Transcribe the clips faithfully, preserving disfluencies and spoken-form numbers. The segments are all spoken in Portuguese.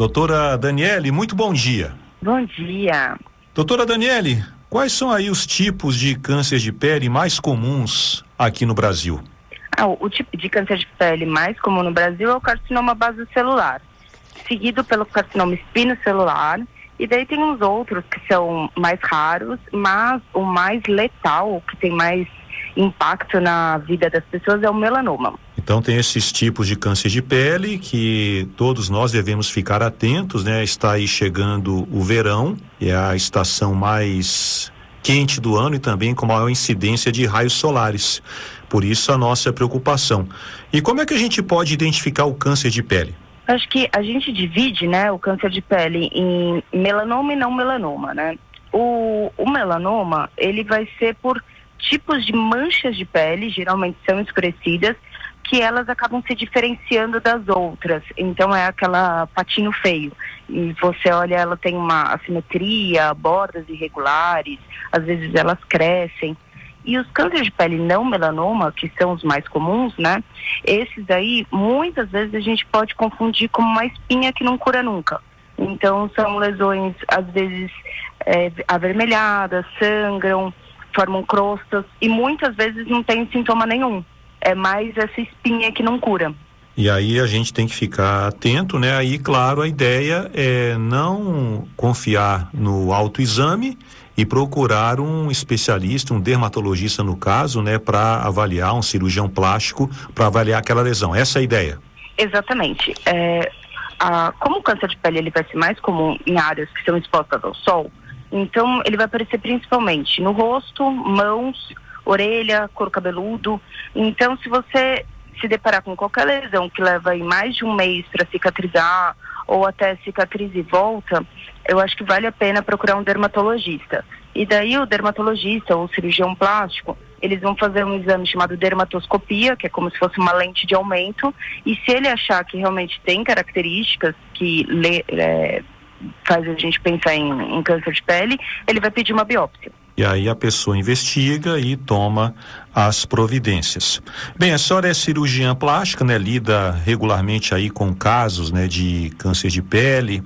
Doutora Daniele, muito bom dia. Bom dia. Doutora Daniele, quais são aí os tipos de câncer de pele mais comuns aqui no Brasil? Ah, o, o tipo de câncer de pele mais comum no Brasil é o carcinoma basocelular, seguido pelo carcinoma espinocelular, e daí tem uns outros que são mais raros, mas o mais letal, o que tem mais impacto na vida das pessoas, é o melanoma. Então tem esses tipos de câncer de pele que todos nós devemos ficar atentos, né? Está aí chegando o verão, é a estação mais quente do ano e também com maior incidência de raios solares. Por isso a nossa preocupação. E como é que a gente pode identificar o câncer de pele? Acho que a gente divide, né, o câncer de pele em melanoma e não melanoma, né? O, o melanoma, ele vai ser por tipos de manchas de pele, geralmente são escurecidas, que elas acabam se diferenciando das outras. Então é aquela patinho feio. E você olha, ela tem uma assimetria, bordas irregulares, às vezes elas crescem. E os cânceres de pele não melanoma, que são os mais comuns, né? Esses aí, muitas vezes a gente pode confundir como uma espinha que não cura nunca. Então são lesões, às vezes, é, avermelhadas, sangram, formam crostas e muitas vezes não tem sintoma nenhum. É mais essa espinha que não cura. E aí a gente tem que ficar atento, né? Aí, claro, a ideia é não confiar no autoexame e procurar um especialista, um dermatologista no caso, né? Para avaliar, um cirurgião plástico, para avaliar aquela lesão. Essa é a ideia. Exatamente. É, a, como o câncer de pele ele vai ser mais comum em áreas que são expostas ao sol, então ele vai aparecer principalmente no rosto, mãos, orelha, couro cabeludo. Então, se você se deparar com qualquer lesão que leva aí mais de um mês para cicatrizar ou até cicatriz e volta, eu acho que vale a pena procurar um dermatologista. E daí o dermatologista ou o cirurgião plástico, eles vão fazer um exame chamado dermatoscopia, que é como se fosse uma lente de aumento, e se ele achar que realmente tem características que le, é, faz a gente pensar em, em câncer de pele, ele vai pedir uma biópsia. E aí a pessoa investiga e toma as providências. Bem, a senhora é cirurgiã plástica, né? Lida regularmente aí com casos, né, de câncer de pele,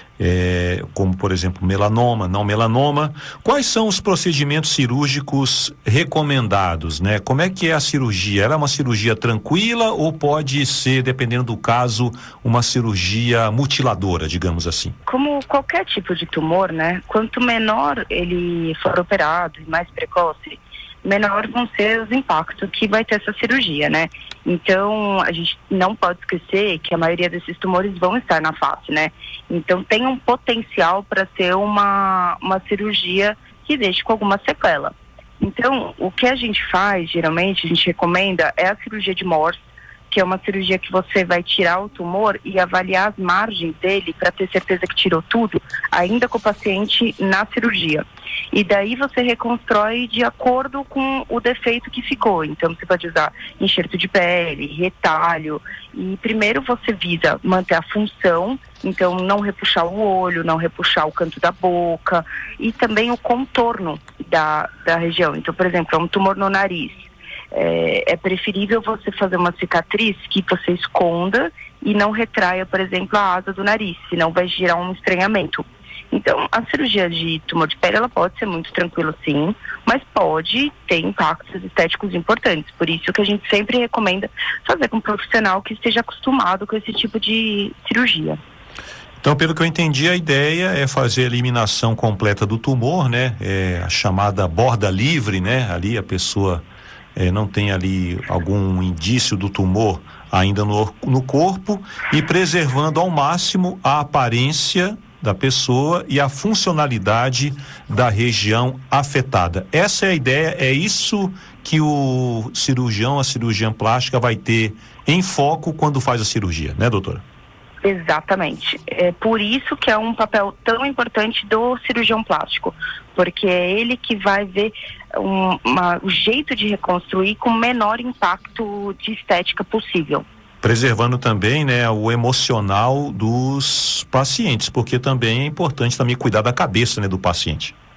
é, como por exemplo melanoma, não melanoma. Quais são os procedimentos cirúrgicos recomendados, né? Como é que é a cirurgia? Ela é uma cirurgia tranquila ou pode ser, dependendo do caso, uma cirurgia mutiladora, digamos assim? Como qualquer tipo de tumor, né? Quanto menor ele for operado e mais precoce, menor vão ser os impactos que vai ter essa cirurgia, né? Então, a gente não pode esquecer que a maioria desses tumores vão estar na face, né? Então, tem um potencial para ser uma, uma cirurgia que deixe com alguma sequela. Então, o que a gente faz, geralmente, a gente recomenda, é a cirurgia de Morse, que é uma cirurgia que você vai tirar o tumor e avaliar as margens dele para ter certeza que tirou tudo, ainda com o paciente na cirurgia. E daí você reconstrói de acordo com o defeito que ficou. Então você pode usar enxerto de pele, retalho, e primeiro você visa manter a função, então não repuxar o olho, não repuxar o canto da boca e também o contorno da, da região. Então, por exemplo, é um tumor no nariz. É, é preferível você fazer uma cicatriz que você esconda e não retraia, por exemplo, a asa do nariz, senão vai gerar um estranhamento. Então, a cirurgia de tumor de pele, ela pode ser muito tranquila, sim, mas pode ter impactos estéticos importantes. Por isso que a gente sempre recomenda fazer com um profissional que esteja acostumado com esse tipo de cirurgia. Então, pelo que eu entendi, a ideia é fazer a eliminação completa do tumor, né? É a chamada borda livre, né? Ali a pessoa é, não tem ali algum indício do tumor ainda no, no corpo e preservando ao máximo a aparência da pessoa e a funcionalidade da região afetada. Essa é a ideia, é isso que o cirurgião, a cirurgiã plástica vai ter em foco quando faz a cirurgia, né, doutora? Exatamente. É por isso que é um papel tão importante do cirurgião plástico, porque é ele que vai ver um, uma, o jeito de reconstruir com o menor impacto de estética possível. Preservando também, né, o emocional dos pacientes, porque também é importante também cuidar da cabeça, né, do paciente.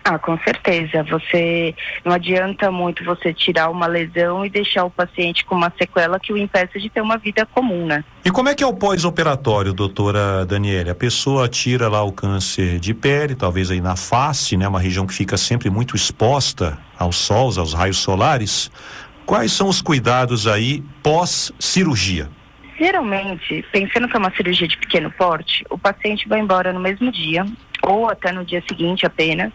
Ah, com certeza. Você não adianta muito você tirar uma lesão e deixar o paciente com uma sequela que o impeça de ter uma vida comum, né? E como é que é o pós-operatório, doutora Daniele? A pessoa tira lá o câncer de pele, talvez aí na face, né? Uma região que fica sempre muito exposta aos sols, aos raios solares. Quais são os cuidados aí pós-cirurgia? Geralmente, pensando que é uma cirurgia de pequeno porte, o paciente vai embora no mesmo dia ou até no dia seguinte apenas.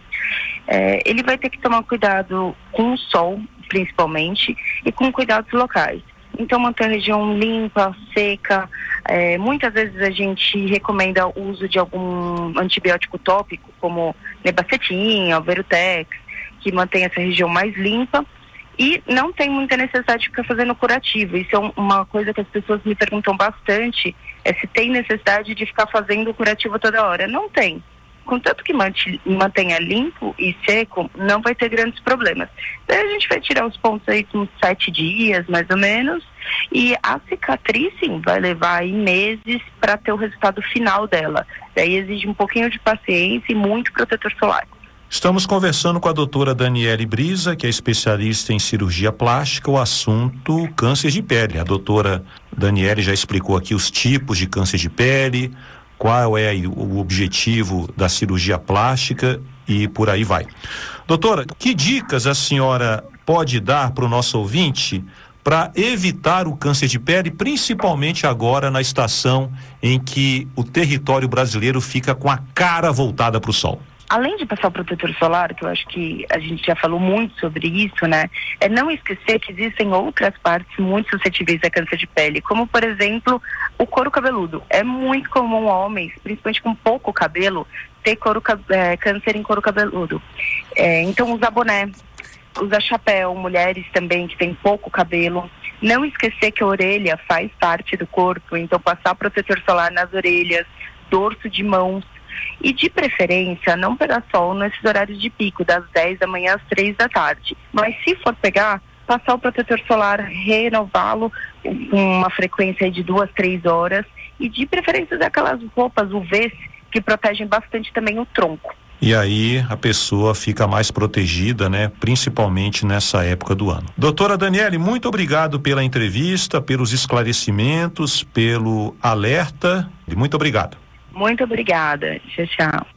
É, ele vai ter que tomar cuidado com o sol, principalmente, e com cuidados locais. Então, manter a região limpa, seca. É, muitas vezes a gente recomenda o uso de algum antibiótico tópico, como Nebacetin, Alverotex, que mantém essa região mais limpa. E não tem muita necessidade de ficar fazendo curativo. Isso é um, uma coisa que as pessoas me perguntam bastante, é se tem necessidade de ficar fazendo curativo toda hora. Não tem. Contanto que mante, mantenha limpo e seco, não vai ter grandes problemas. Daí a gente vai tirar os pontos aí com sete dias, mais ou menos, e a cicatriz, sim, vai levar aí meses para ter o resultado final dela. Daí exige um pouquinho de paciência e muito protetor solar. Estamos conversando com a doutora Daniele Brisa, que é especialista em cirurgia plástica, o assunto câncer de pele. A doutora Daniele já explicou aqui os tipos de câncer de pele, qual é o objetivo da cirurgia plástica e por aí vai. Doutora, que dicas a senhora pode dar para o nosso ouvinte para evitar o câncer de pele, principalmente agora na estação em que o território brasileiro fica com a cara voltada para o sol? Além de passar o protetor solar, que eu acho que a gente já falou muito sobre isso, né? É não esquecer que existem outras partes muito suscetíveis a câncer de pele, como, por exemplo, o couro cabeludo. É muito comum homens, principalmente com pouco cabelo, ter couro, é, câncer em couro cabeludo. É, então, usar boné, usar chapéu, mulheres também que têm pouco cabelo. Não esquecer que a orelha faz parte do corpo, então passar protetor solar nas orelhas, dorso de mãos. E de preferência não pegar sol nesses horários de pico, das dez da manhã às três da tarde. Mas se for pegar, passar o protetor solar, renová-lo com uma frequência de duas, três horas. E de preferência usar aquelas roupas U Vs que protegem bastante também o tronco. E aí a pessoa fica mais protegida, né? Principalmente nessa época do ano. Doutora Daniele, muito obrigado pela entrevista, pelos esclarecimentos, pelo alerta. E muito obrigado. Muito obrigada. Tchau, tchau.